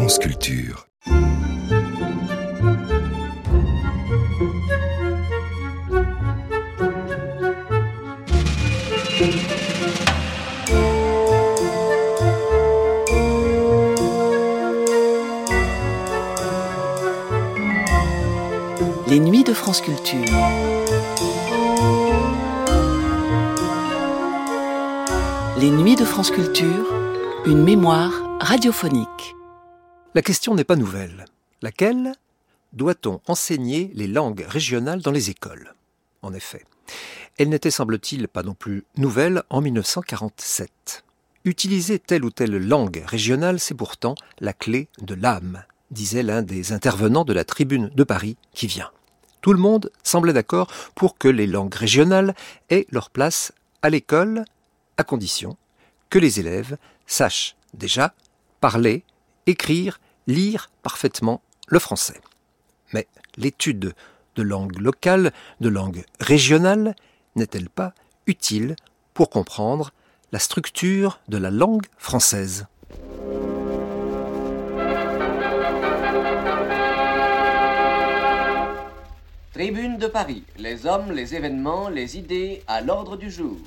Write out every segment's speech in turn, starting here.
France Culture. Les nuits de France Culture. Les nuits de France Culture, une mémoire radiophonique. La question n'est pas nouvelle. Laquelle ? Doit-on enseigner les langues régionales dans les écoles ? En effet, elle n'était, semble-t-il, pas non plus nouvelle en 1947. Utiliser telle ou telle langue régionale, c'est pourtant la clé de l'âme, disait l'un des intervenants de la Tribune de Paris qui vient. Tout le monde semblait d'accord pour que les langues régionales aient leur place à l'école, à condition que les élèves sachent déjà parler, écrire, lire parfaitement le français. Mais l'étude de langue locale, de langue régionale, n'est-elle pas utile pour comprendre la structure de la langue française ? Tribune de Paris, les hommes, les événements, les idées à l'ordre du jour.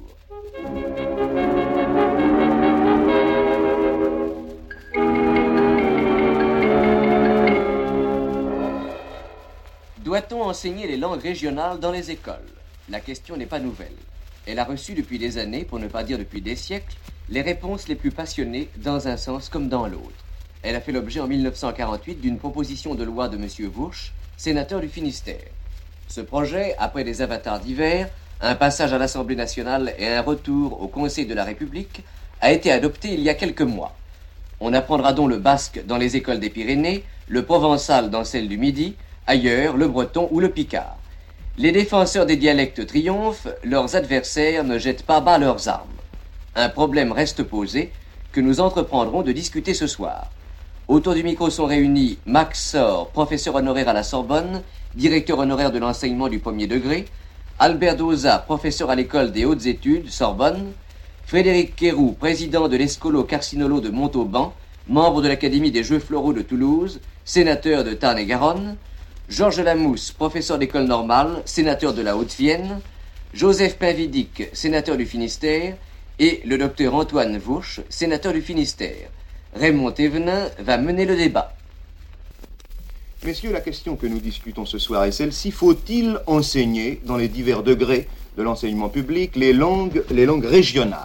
Doit-on enseigner les langues régionales dans les écoles ? La question n'est pas nouvelle. Elle a reçu depuis des années, pour ne pas dire depuis des siècles, les réponses les plus passionnées dans un sens comme dans l'autre. Elle a fait l'objet en 1948 d'une proposition de loi de M. Vourche, sénateur du Finistère. Ce projet, après des avatars divers, un passage à l'Assemblée nationale et un retour au Conseil de la République, a été adopté il y a quelques mois. On apprendra donc le basque dans les écoles des Pyrénées, le provençal dans celles du Midi, ailleurs le breton ou le picard. Les défenseurs des dialectes triomphent, leurs adversaires ne jettent pas bas leurs armes. Un problème reste posé que nous entreprendrons de discuter ce soir. Autour du micro sont réunis Max Sor, professeur honoraire à la Sorbonne, directeur honoraire de l'enseignement du premier degré, Albert Doza, professeur à l'école des hautes études, Sorbonne, Frédéric Quéroux, président de l'Escolo Carcinolo de Montauban, membre de l'Académie des Jeux Floraux de Toulouse, sénateur de Tarn-et-Garonne, Georges Lamousse, professeur d'école normale, sénateur de la Haute-Vienne, Joseph Pinvidic, sénateur du Finistère, et le docteur Antoine Vourche, sénateur du Finistère. Raymond Thévenin va mener le débat. Messieurs, la question que nous discutons ce soir est celle-ci. Faut-il enseigner dans les divers degrés de l'enseignement public les langues régionales ?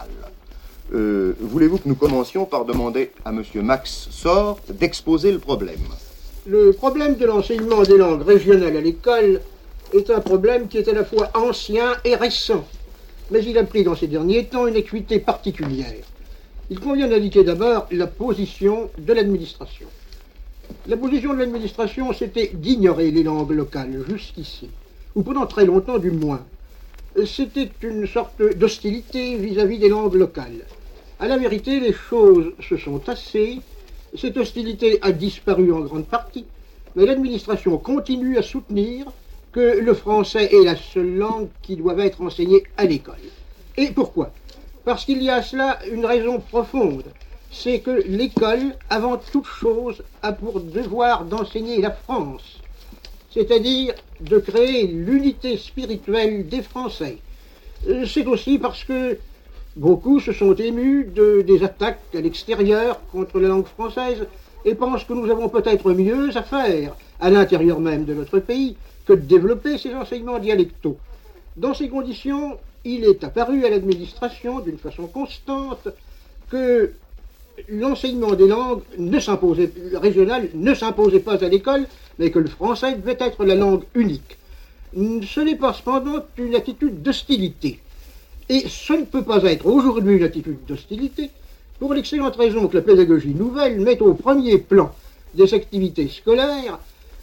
Voulez-vous que nous commencions par demander à M. Max Sor d'exposer le problème ? Le problème de l'enseignement des langues régionales à l'école est un problème qui est à la fois ancien et récent, mais il a pris dans ces derniers temps une acuité particulière. Il convient d'indiquer d'abord la position de l'administration. La position de l'administration, c'était d'ignorer les langues locales jusqu'ici, ou pendant très longtemps du moins. C'était une sorte d'hostilité vis-à-vis des langues locales. À la vérité, les choses se sont tassées. Cette hostilité a disparu en grande partie, mais l'administration continue à soutenir que le français est la seule langue qui doit être enseignée à l'école. Et pourquoi ? Parce qu'il y a à cela une raison profonde. C'est que l'école, avant toute chose, a pour devoir d'enseigner la France, c'est-à-dire de créer l'unité spirituelle des Français. C'est aussi parce que beaucoup se sont émus des attaques à l'extérieur contre la langue française et pensent que nous avons peut-être mieux à faire à l'intérieur même de notre pays que de développer ces enseignements dialectaux. Dans ces conditions, il est apparu à l'administration d'une façon constante que l'enseignement des langues régionales ne s'imposait pas à l'école, mais que le français devait être la langue unique. Ce n'est pas cependant une attitude d'hostilité. Et ce ne peut pas être aujourd'hui une attitude d'hostilité, pour l'excellente raison que la pédagogie nouvelle met au premier plan des activités scolaires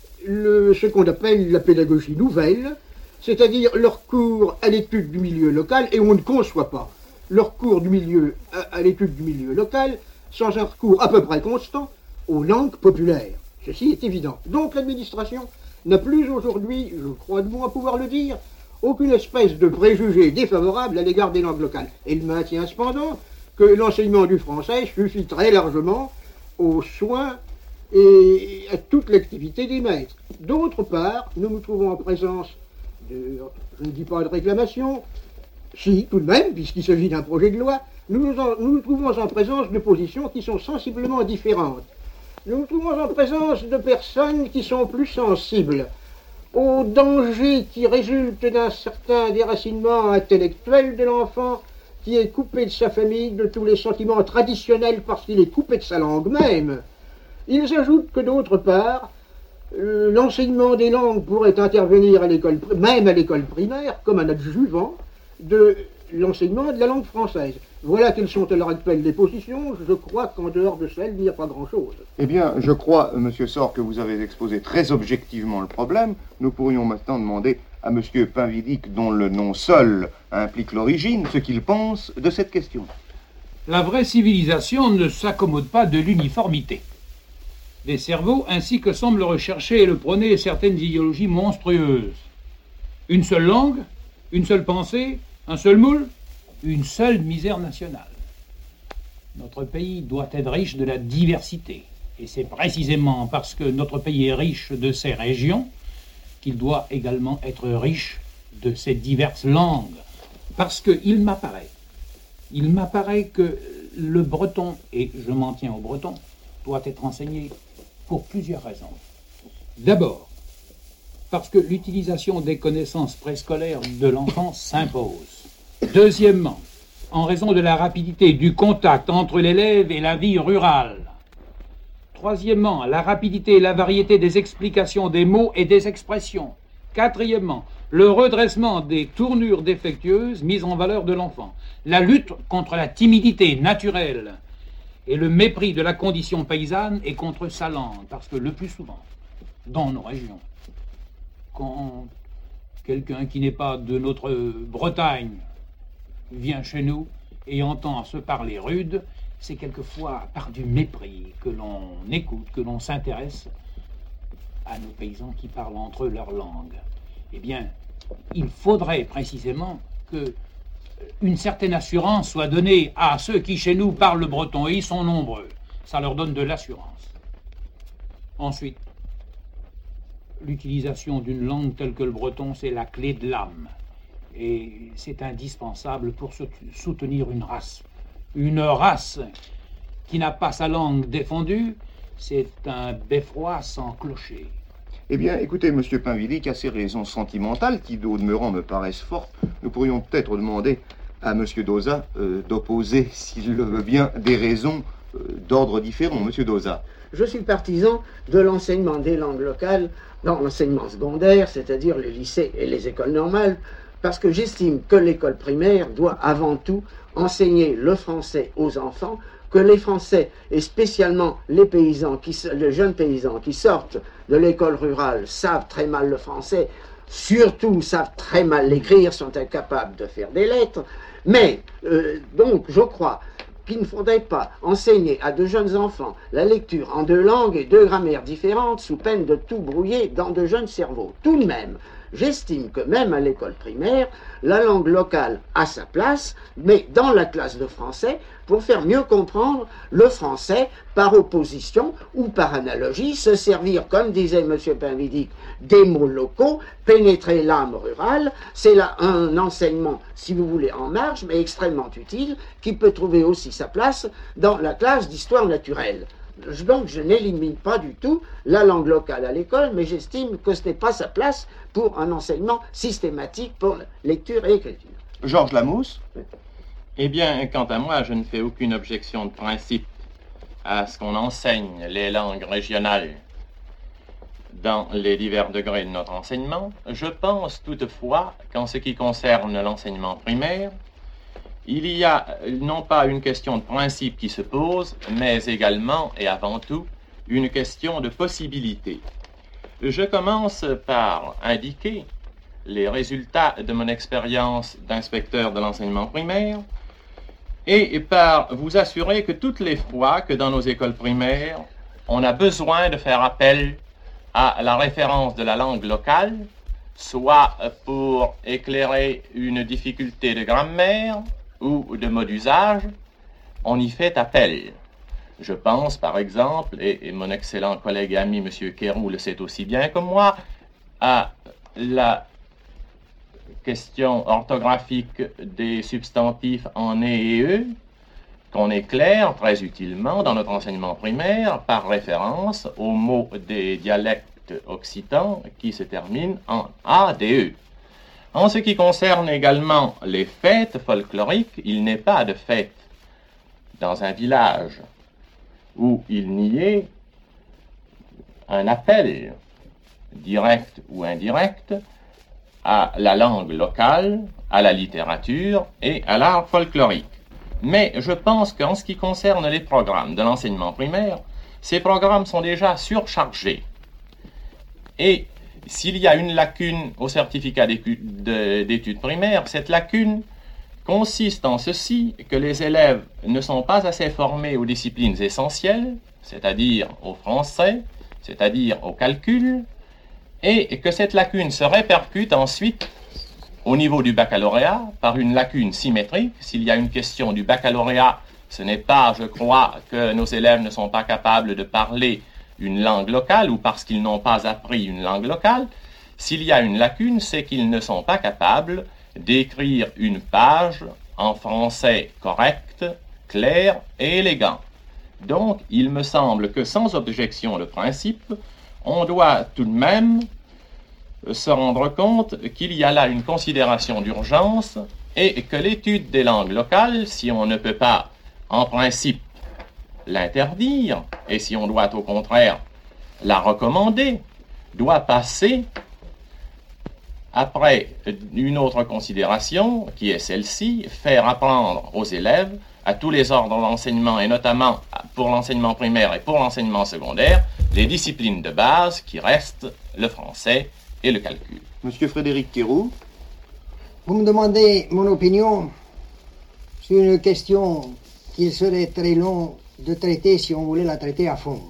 ce qu'on appelle la pédagogie nouvelle, c'est-à-dire leur cours à l'étude du milieu local, et on ne conçoit pas leur cours à l'étude du milieu local sans un recours à peu près constant aux langues populaires. Ceci est évident. Donc l'administration n'a plus aujourd'hui, je crois de moi pouvoir le dire, aucune espèce de préjugé défavorable à l'égard des langues locales. Elle maintient cependant que l'enseignement du français suffit très largement aux soins et à toute l'activité des maîtres. D'autre part, nous nous trouvons en présence de, je ne dis pas de réclamation, si, tout de même, puisqu'il s'agit d'un projet de loi, nous nous trouvons en présence de positions qui sont sensiblement différentes. Nous nous trouvons en présence de personnes qui sont plus sensibles au danger qui résulte d'un certain déracinement intellectuel de l'enfant, qui est coupé de sa famille, de tous les sentiments traditionnels parce qu'il est coupé de sa langue même. Ils ajoutent que d'autre part, l'enseignement des langues pourrait intervenir à l'école, même à l'école primaire, comme un adjuvant de l'enseignement de la langue française. Voilà quelles sont à l'heure actuelle les positions. Je crois qu'en dehors de celles, il n'y a pas grand-chose. Eh bien, je crois, Monsieur Sor, que vous avez exposé très objectivement le problème. Nous pourrions maintenant demander à Monsieur Pinvidic, dont le nom seul implique l'origine, ce qu'il pense de cette question. La vraie civilisation ne s'accommode pas de l'uniformité. Les cerveaux, ainsi que semblent rechercher et le prôner certaines idéologies monstrueuses. Une seule langue, une seule pensée, un seul moule, une seule misère nationale. Notre pays doit être riche de la diversité. Et c'est précisément parce que notre pays est riche de ses régions qu'il doit également être riche de ses diverses langues. Parce qu'il m'apparaît que le breton, et je m'en tiens au breton, doit être enseigné pour plusieurs raisons. D'abord, parce que l'utilisation des connaissances préscolaires de l'enfant s'impose. Deuxièmement, en raison de la rapidité du contact entre l'élève et la vie rurale. Troisièmement, la rapidité et la variété des explications des mots et des expressions. Quatrièmement, le redressement des tournures défectueuses mises en valeur de l'enfant. La lutte contre la timidité naturelle et le mépris de la condition paysanne et contre sa langue. Parce que le plus souvent, dans nos régions, quand quelqu'un qui n'est pas de notre Bretagne vient chez nous et entend se parler rude, c'est quelquefois par du mépris que l'on écoute, que l'on s'intéresse à nos paysans qui parlent entre eux leur langue. Eh bien, il faudrait précisément que une certaine assurance soit donnée à ceux qui chez nous parlent le breton, et ils sont nombreux. Ça leur donne de l'assurance. Ensuite, l'utilisation d'une langue telle que le breton, c'est la clé de l'âme. Et c'est indispensable pour soutenir une race. Une race qui n'a pas sa langue défendue, c'est un beffroi sans clocher. Eh bien, écoutez, Monsieur Pinvidic, à ces raisons sentimentales qui, au demeurant, me paraissent fortes, nous pourrions peut-être demander à Monsieur Dauzat d'opposer, s'il le veut bien, des raisons d'ordre différent. Monsieur Dauzat. Je suis partisan de l'enseignement des langues locales dans l'enseignement secondaire, c'est-à-dire les lycées et les écoles normales, parce que j'estime que l'école primaire doit avant tout enseigner le français aux enfants, que les Français, et spécialement les jeunes paysans qui sortent de l'école rurale, savent très mal le français, surtout savent très mal l'écrire, sont incapables de faire des lettres, mais donc je crois qu'il ne faudrait pas enseigner à de jeunes enfants la lecture en 2 langues et 2 grammaires différentes sous peine de tout brouiller dans de jeunes cerveaux. Tout de même, j'estime que même à l'école primaire, la langue locale a sa place, mais dans la classe de français, pour faire mieux comprendre le français par opposition ou par analogie, se servir, comme disait M. Pinvidic, des mots locaux, pénétrer l'âme rurale. C'est là un enseignement, si vous voulez, en marge, mais extrêmement utile, qui peut trouver aussi sa place dans la classe d'histoire naturelle. Donc je n'élimine pas du tout la langue locale à l'école, mais j'estime que ce n'est pas sa place pour un enseignement systématique pour lecture et écriture. Georges Lamousse. Eh bien, quant à moi, je ne fais aucune objection de principe à ce qu'on enseigne les langues régionales dans les divers degrés de notre enseignement. Je pense toutefois qu'en ce qui concerne l'enseignement primaire, il y a non pas une question de principe qui se pose, mais également et avant tout une question de possibilité. Je commence par indiquer les résultats de mon expérience d'inspecteur de l'enseignement primaire et par vous assurer que toutes les fois que dans nos écoles primaires, on a besoin de faire appel à la référence de la langue locale, soit pour éclairer une difficulté de grammaire ou de mot d'usage, on y fait appel. Je pense, par exemple, et mon excellent collègue et ami M. Quéroux le sait aussi bien que moi, à la question orthographique des substantifs en et eux, qu'on éclaire très utilement dans notre enseignement primaire par référence aux mots des dialectes occitans qui se terminent en a, d, e. En ce qui concerne également les fêtes folkloriques, il n'est pas de fête dans un village où il n'y ait un appel, direct ou indirect, à la langue locale, à la littérature et à l'art folklorique. Mais je pense qu'en ce qui concerne les programmes de l'enseignement primaire, ces programmes sont déjà surchargés. Et s'il y a une lacune au certificat d'études primaires, cette lacune consiste en ceci, que les élèves ne sont pas assez formés aux disciplines essentielles, c'est-à-dire au français, c'est-à-dire au calcul, et que cette lacune se répercute ensuite au niveau du baccalauréat par une lacune symétrique. S'il y a une question du baccalauréat, ce n'est pas, je crois, que nos élèves ne sont pas capables de parler une langue locale ou parce qu'ils n'ont pas appris une langue locale. S'il y a une lacune, c'est qu'ils ne sont pas capables d'écrire une page en français correct, clair et élégant. Donc, il me semble que sans objection de principe, on doit tout de même se rendre compte qu'il y a là une considération d'urgence et que l'étude des langues locales, si on ne peut pas en principe l'interdire, et si on doit au contraire la recommander, doit passer après une autre considération qui est celle-ci, faire apprendre aux élèves à tous les ordres d'enseignement et notamment pour l'enseignement primaire et pour l'enseignement secondaire, les disciplines de base qui restent le français et le calcul. Monsieur Frédéric Quéroux. Vous me demandez mon opinion sur une question qu'il serait très long de traiter si on voulait la traiter à fond.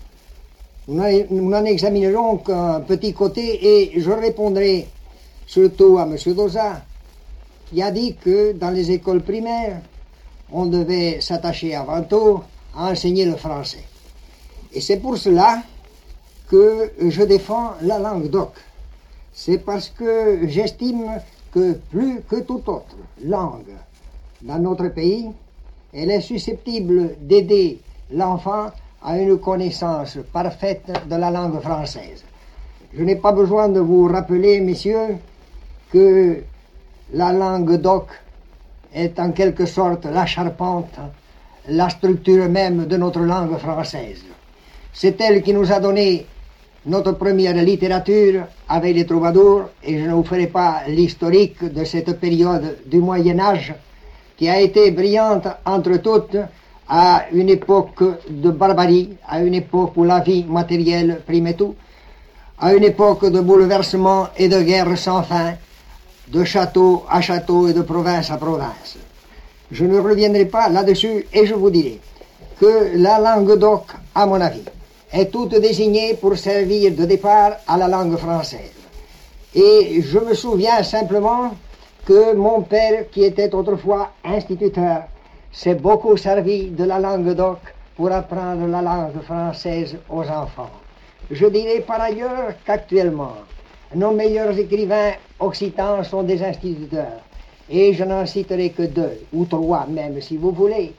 Nous n'en examinerons qu'un petit côté et je répondrai surtout à M. Dauzat qui a dit que dans les écoles primaires, on devait s'attacher avant tout à enseigner le français. Et c'est pour cela que je défends la langue d'oc. C'est parce que j'estime que plus que toute autre langue dans notre pays, elle est susceptible d'aider l'enfant à une connaissance parfaite de la langue française. Je n'ai pas besoin de vous rappeler, messieurs, que la langue d'oc est en quelque sorte la charpente, la structure même de notre langue française. C'est elle qui nous a donné notre première littérature avec les troubadours, et je ne vous ferai pas l'historique de cette période du Moyen-Âge qui a été brillante entre toutes à une époque de barbarie, à une époque où la vie matérielle primait tout, à une époque de bouleversement et de guerre sans fin, de château à château et de province à province. Je ne reviendrai pas là-dessus et je vous dirai que la langue d'oc, à mon avis, est toute désignée pour servir de départ à la langue française. Et je me souviens simplement que mon père, qui était autrefois instituteur, s'est beaucoup servi de la langue d'oc pour apprendre la langue française aux enfants. Je dirais par ailleurs qu'actuellement, nos meilleurs écrivains occitans sont des instituteurs. Et je n'en citerai que 2, ou 3 même, si vous voulez.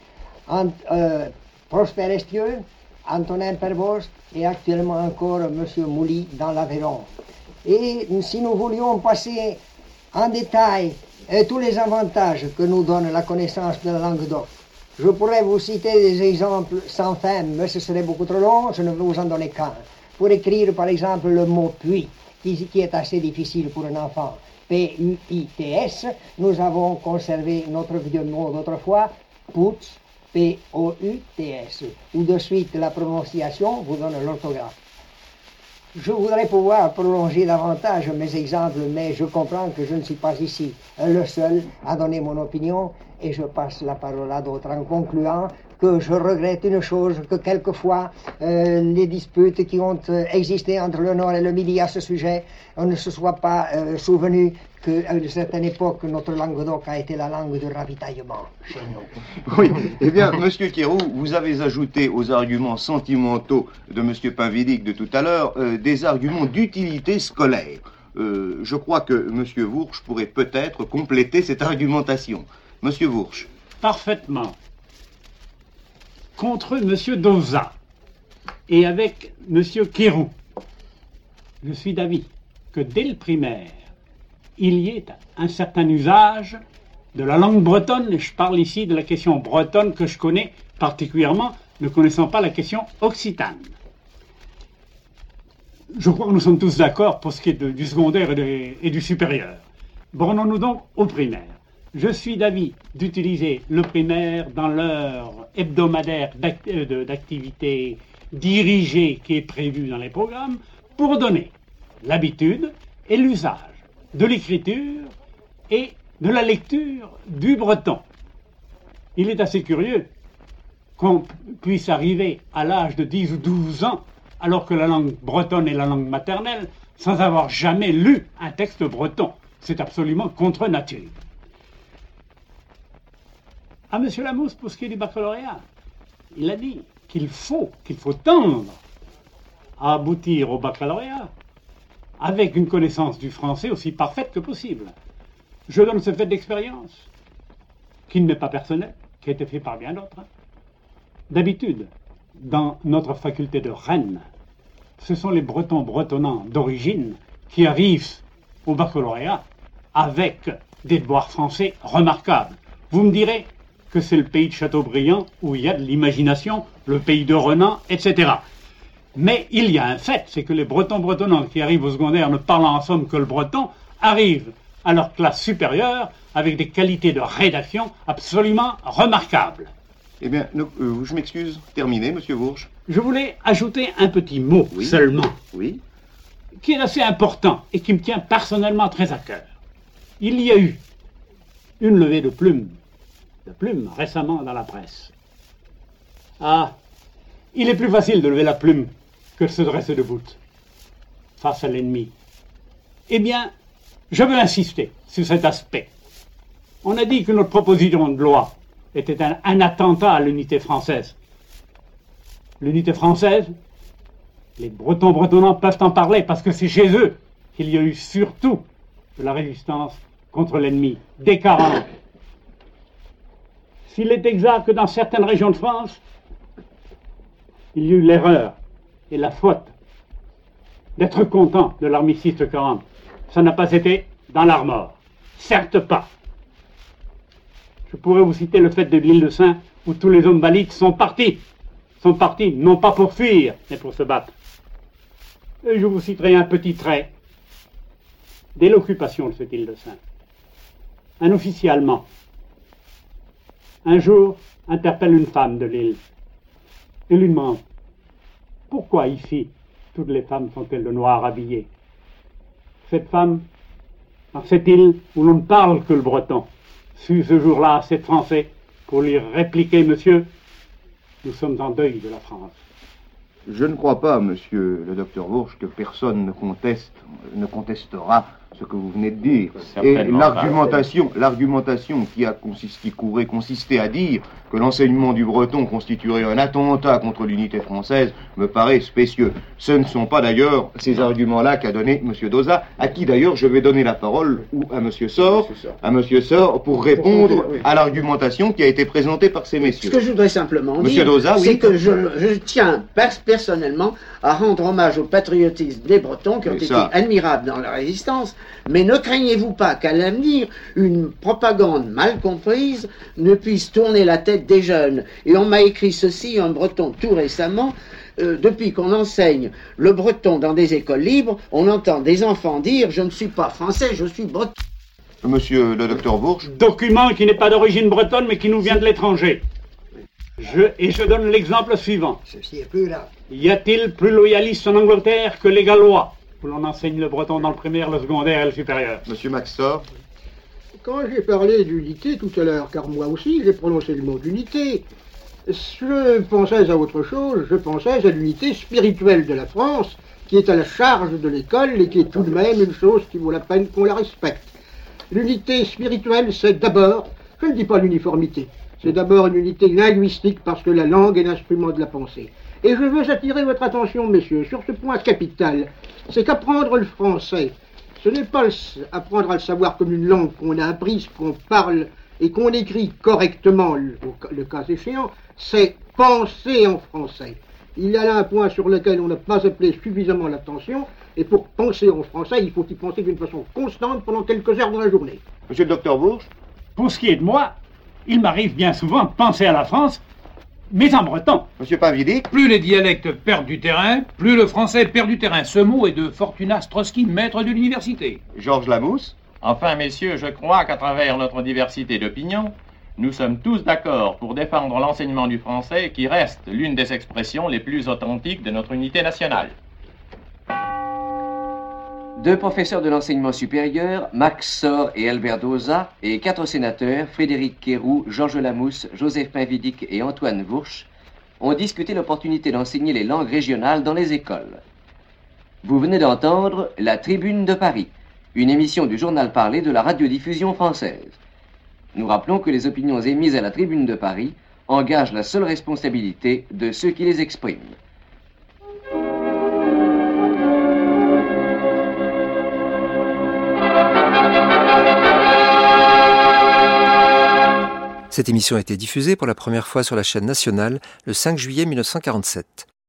Prosper Estieux, Antonin Pervost et actuellement encore M. Mouly dans l'Aveyron. Et si nous voulions passer en détail tous les avantages que nous donne la connaissance de la langue d'oc, je pourrais vous citer des exemples sans fin, mais ce serait beaucoup trop long, je ne vais vous en donner qu'un. Pour écrire par exemple le mot puits, qui est assez difficile pour un enfant, P-U-I-T-S, nous avons conservé notre vieux mot d'autrefois, putz, P-O-U-T-S, où de suite la prononciation vous donne l'orthographe. Je voudrais pouvoir prolonger davantage mes exemples, mais je comprends que je ne suis pas ici le seul à donner mon opinion et je passe la parole à d'autres en concluant que je regrette une chose, que quelquefois les disputes qui ont existé entre le Nord et le Midi à ce sujet, on ne se soit pas souvenu qu'à une certaine époque, notre langue d'oc a été la langue de ravitaillement chez nous. Oui, eh bien, Monsieur Thiéroux, vous avez ajouté aux arguments sentimentaux de Monsieur Pinvidic de tout à l'heure des arguments d'utilité scolaire. Je crois que Monsieur Vourche pourrait peut-être compléter cette argumentation. Monsieur Vourche. Parfaitement. Contre Monsieur Dauzat et avec Monsieur Thiéroux, je suis d'avis que dès le primaire, il y ait un certain usage de la langue bretonne, et je parle ici de la question bretonne que je connais particulièrement, ne connaissant pas la question occitane. Je crois que nous sommes tous d'accord pour ce qui est du secondaire et du supérieur. Bornons-nous donc au primaire. Je suis d'avis d'utiliser le primaire dans l'heure hebdomadaire d'activité dirigée qui est prévue dans les programmes pour donner l'habitude et l'usage de l'écriture et de la lecture du breton. Il est assez curieux qu'on puisse arriver à l'âge de 10 ou 12 ans, alors que la langue bretonne est la langue maternelle, sans avoir jamais lu un texte breton. C'est absolument contre nature. À M. Lamousse, pour ce qui est du baccalauréat, il a dit qu'il faut tendre à aboutir au baccalauréat avec une connaissance du français aussi parfaite que possible. Je donne ce fait d'expérience, qui n'est pas personnel, qui a été fait par bien d'autres. D'habitude, dans notre faculté de Rennes, ce sont les Bretons bretonnants d'origine qui arrivent au baccalauréat avec des devoirs français remarquables. Vous me direz que c'est le pays de Chateaubriand où il y a de l'imagination, le pays de Renan, etc. Mais il y a un fait, c'est que les Bretons bretonnants qui arrivent au secondaire ne parlant en somme que le breton, arrivent à leur classe supérieure avec des qualités de rédaction absolument remarquables. Eh bien, je m'excuse. Terminé, Monsieur Vourche. Je voulais ajouter un petit mot seulement, qui est assez important et qui me tient personnellement très à cœur. Il y a eu une levée de plumes récemment dans la presse. Ah, il est plus facile de lever la plume que de se dresser debout face à l'ennemi. Eh bien, je veux insister sur cet aspect. On a dit que notre proposition de loi était un attentat à l'unité française. L'unité française, les Bretons bretonnants peuvent en parler parce que c'est chez eux qu'il y a eu surtout de la résistance contre l'ennemi, dès 40. S'il est exact que dans certaines régions de France, il y a eu l'erreur et la faute d'être content de l'armistice de 40, ça n'a pas été dans l'Armor. Certes pas. Je pourrais vous citer le fait de l'île de Saint où tous les hommes valides sont partis non pas pour fuir, mais pour se battre. Et je vous citerai un petit trait dès l'occupation de cette île de Saint. Un officier allemand, un jour, interpelle une femme de l'île et lui demande « Pourquoi ici, toutes les femmes sont-elles de noir habillées ?» Cette femme, dans cette île où l'on ne parle que le breton, sut ce jour-là assez de français pour lui répliquer « Monsieur, nous sommes en deuil de la France. » Je ne crois pas, monsieur le docteur Vourche, que personne ne contestera ce que vous venez de dire. Et l'argumentation qui consistait à dire que l'enseignement du breton constituerait un attentat contre l'unité française me paraît spécieux. Ce ne sont pas d'ailleurs ces arguments-là qu'a donné monsieur Dauzat, à qui d'ailleurs je vais donner la parole, ou à monsieur Sor, pour répondre à l'argumentation qui a été présentée par ces messieurs. Ce que je voudrais simplement monsieur dire, Dauzat, c'est que je tiens personnellement à rendre hommage au patriotisme des Bretons qui ont été admirables dans la résistance, mais ne craignez-vous pas qu'à l'avenir, une propagande mal comprise ne puisse tourner la tête des jeunes. Et on m'a écrit ceci en breton tout récemment. Depuis qu'on enseigne le breton dans des écoles libres, on entend des enfants dire « Je ne suis pas français, je suis breton ». Monsieur le docteur Vourche. Document qui n'est pas d'origine bretonne, mais qui nous vient de l'étranger. Je donne l'exemple suivant. Ceci est plus là. Y a-t-il plus loyaliste en Angleterre que les Gallois, où l'on enseigne le breton dans le primaire, le secondaire et le supérieur? Monsieur Maxtor. Quand j'ai parlé d'unité tout à l'heure, car moi aussi j'ai prononcé le mot d'unité, Je pensais à autre chose, je pensais à l'unité spirituelle de la France, qui est à la charge de l'école et qui est tout de même une chose qui vaut la peine qu'on la respecte. L'unité spirituelle, c'est d'abord, je ne dis pas l'uniformité, c'est d'abord une unité linguistique parce que la langue est l'instrument de la pensée. Et je veux attirer votre attention, messieurs, sur ce point capital, c'est qu'apprendre le français, ce n'est pas apprendre à le savoir comme une langue qu'on a apprise, qu'on parle et qu'on écrit correctement, le cas échéant, c'est penser en français. Il y a là un point sur lequel on n'a pas appelé suffisamment l'attention, et pour penser en français, il faut y penser d'une façon constante pendant quelques heures dans la journée. Monsieur le docteur Bourges? Pour ce qui est de moi, il m'arrive bien souvent de penser à la France, mais en breton. Monsieur Pavidic? Plus les dialectes perdent du terrain, plus le français perd du terrain. Ce mot est de Fortunas Trotsky, maître de l'université. Georges Lamousse? Enfin, messieurs, je crois qu'à travers notre diversité d'opinions, nous sommes tous d'accord pour défendre l'enseignement du français qui reste l'une des expressions les plus authentiques de notre unité nationale. Deux professeurs de l'enseignement supérieur, Max Sor et Albert Doza, et 4 sénateurs, Frédéric Quéroux, Georges Lamousse, Joseph Painvidic et Antoine Vourche, ont discuté l'opportunité d'enseigner les langues régionales dans les écoles. Vous venez d'entendre La Tribune de Paris, une émission du journal parlé de la radiodiffusion française. Nous rappelons que les opinions émises à la Tribune de Paris engagent la seule responsabilité de ceux qui les expriment. Cette émission a été diffusée pour la première fois sur la chaîne nationale le 5 juillet 1947.